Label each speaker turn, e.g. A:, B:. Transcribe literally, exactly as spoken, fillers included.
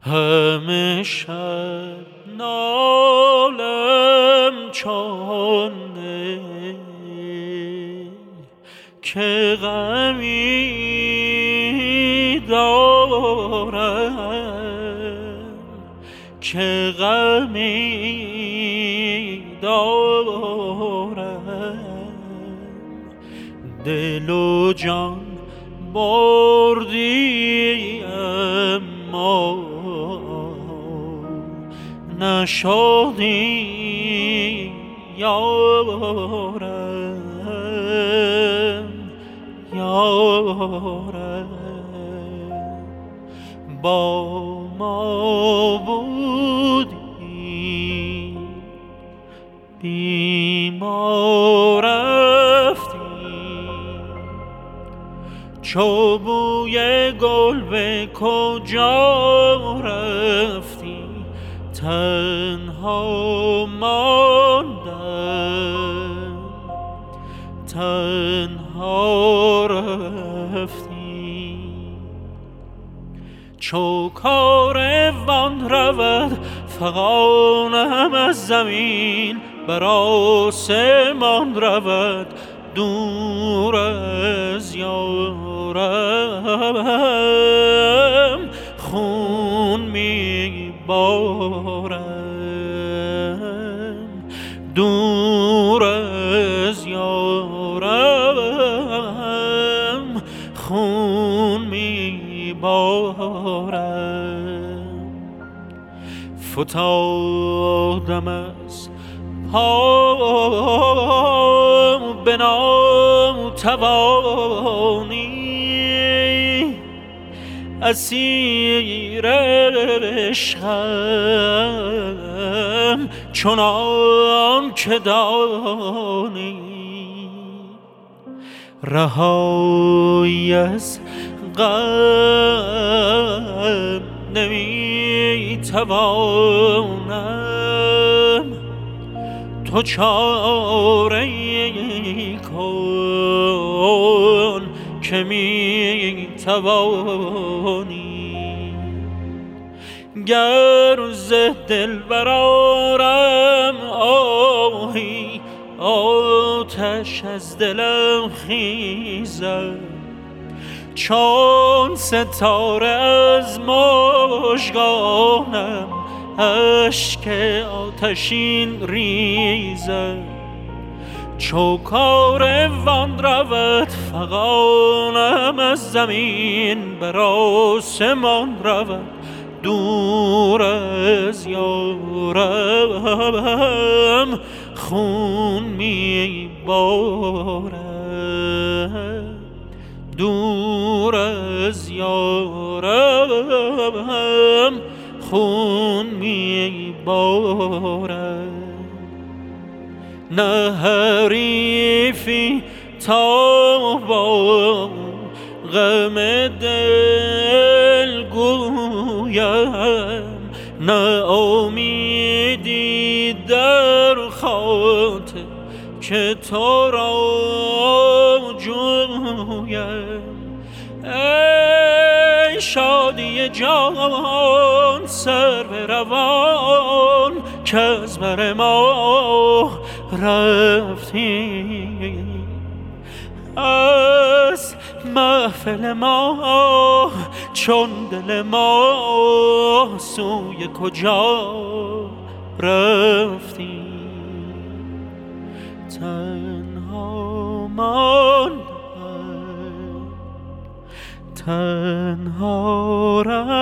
A: همه شب نالم چون نی که غمی دارم که غمی دارم دل و جان بردی اما نشدی یارم یارم با ما بودی بی ما رفتی چو بوی گل به کجا رفتی تنها ماندم تنها رفتی چو کاروان رود فغانم از زمین بر آسمان رود دور از یارم خون می بارم دور از یارم خون می بارم فتادم از پا به ناتوانی اسیر عشقم چنان که دانی رهایی از غم نمی توانم تو چاره کن که می توانی گر ز دل برآرم آهی آتش از دلم خیزد چون ستاره از مژگانم اشک آتشین ریزد چو کاروان رود فغانم از زمین بر آسمان رود دور از یارم خون می بارم دور از یارم خون می بارم نه حریفی تا با غم دل گویم نه امیدی در خاطر که تو را جویم ای شادی جان سر به روان که از بر ما رفتی از محفل ما چون دل ما سوی کجا رفتی تنها ماندم تنها رفتی